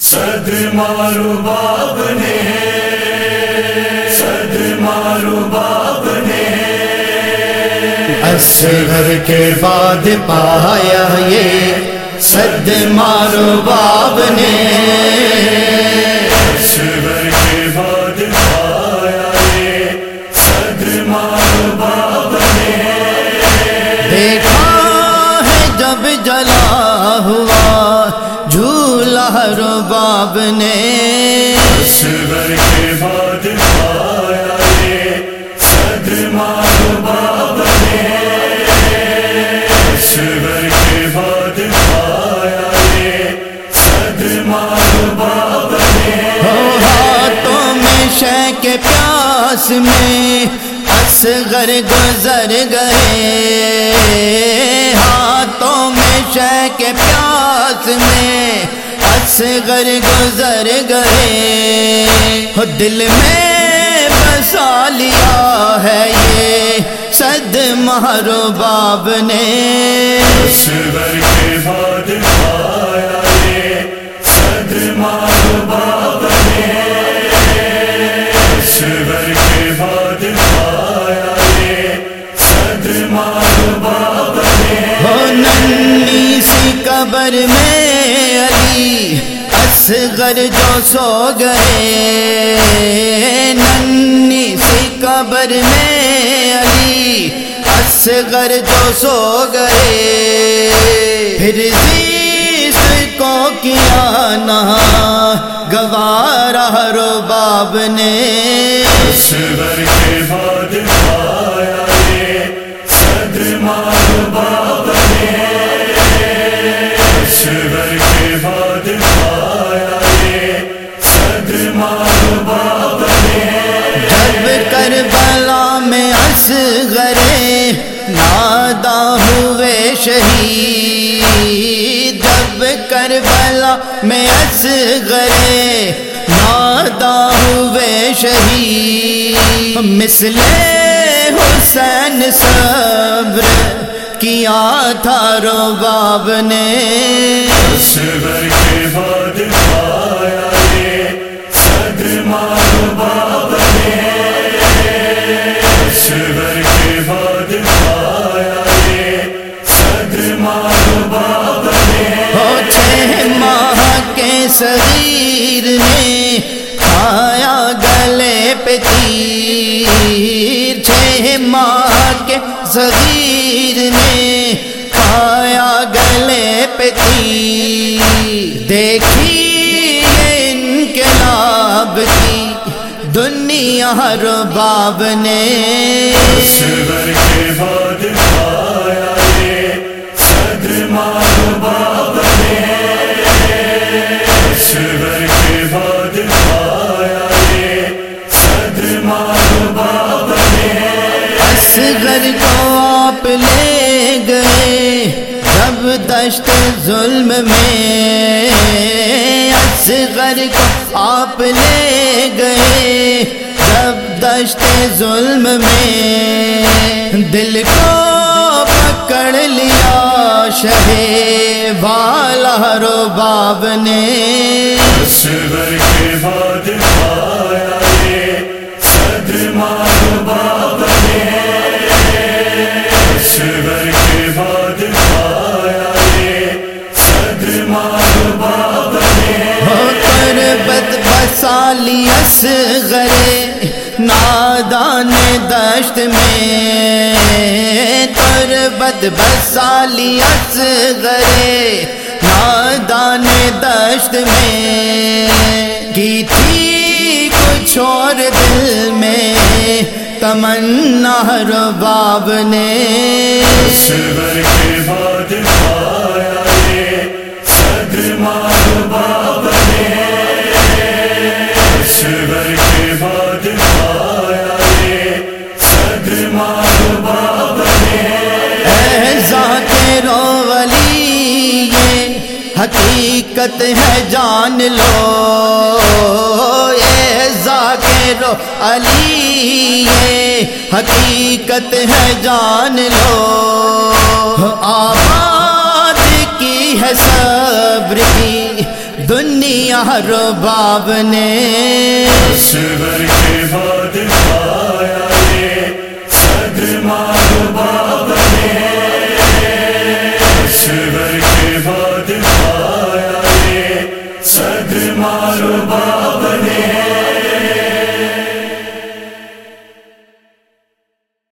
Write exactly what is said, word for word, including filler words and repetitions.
صدمہ رباب نے صدمہ رباب نے اصغر کے بعد پایا یہ صدمہ رباب نے، اصغر کے بعد پایا یہ صدمہ رباب نے، دیکھا ہے جب جلا ہوا جھولا رباب نے، اصغر کے بعد پایا یہ صدمہ رباب نے، اصغر کے بعد پایا یہ صدمہ رباب نے، ہاتھوں میں شے کے پیاس میں اصغر گزر گئے، ہاتھوں میں شے کے پیاس میں اصغر گزر گئے، دل میں بسا لیا ہے یہ صدمہ رباب نے، اصغر کے بعد پایا یہ صدمہ رباب نے، اصغر کے بعد پایا یہ صدمہ رباب نے، ہو ننھی سی قبر میں علی اصغر جو سو گئے، ننھی سی قبر میں علی اصغر جو سو گئے، پھر زیست کو کیا نہ گوارا رباب نے، اصغر کے بعد پایا یہ صدمہ رباب نے، اصغر کے بعد پایا یہ صدمہ رباب نے، جب کربلا میں اصغر نادا ہوئے شہید، جب کربلا میں اصغر نادا ہوئے شہید، مثل حسین صبر کیا تھا رباب نے، اصغر کے بعد پایا یہ صدمہ رباب نے، اصغر کے بعد پایا یہ صدمہ رباب نے، چھ ماہ کے صغیر نے کھایا گلے پہ تیر، چھ ماہ کے صغیر نے کھایا گلے پہ تیر، دیکھی انقلاب کی دنیا رباب نے، اصغر کے بعد پایا یہ صدمہ رباب نے، اصغر کے بعد پایا یہ صدمہ رباب نے، اصغر کو آپ لے گئے جب دشت ظلم میں، اصغر کو آپ لے گئے جب دشت ظلم میں، دل کو پکڑ لیا شہ والا رباب نے، اصغر کے بعد پایا یہ صدمہ رباب نے، اصغر کے بعد پایا یہ صدمہ رباب نے، تربت بسالی اصغر نادان دشت میں، تربت بسالی اصغر نادان دشت میں، کی تھی کچھ اور دل میں تمنا رباب نے، اصغر کے بعد پایا یہ صدمہ رباب نے، اصغر کے بعد پایا یہ صدمہ رباب نے، اے ذاکر و ولی یہ حقیقت ہے جان لو، اے ذاکر و علی یہ حقیقت ہے جان لو، آباد کی ہے صبر کی دنیا رباب نے اصغر کے بعد پایا یہ صدمہ رباب نے، اصغر کے بعد پایا یہ صدمہ رباب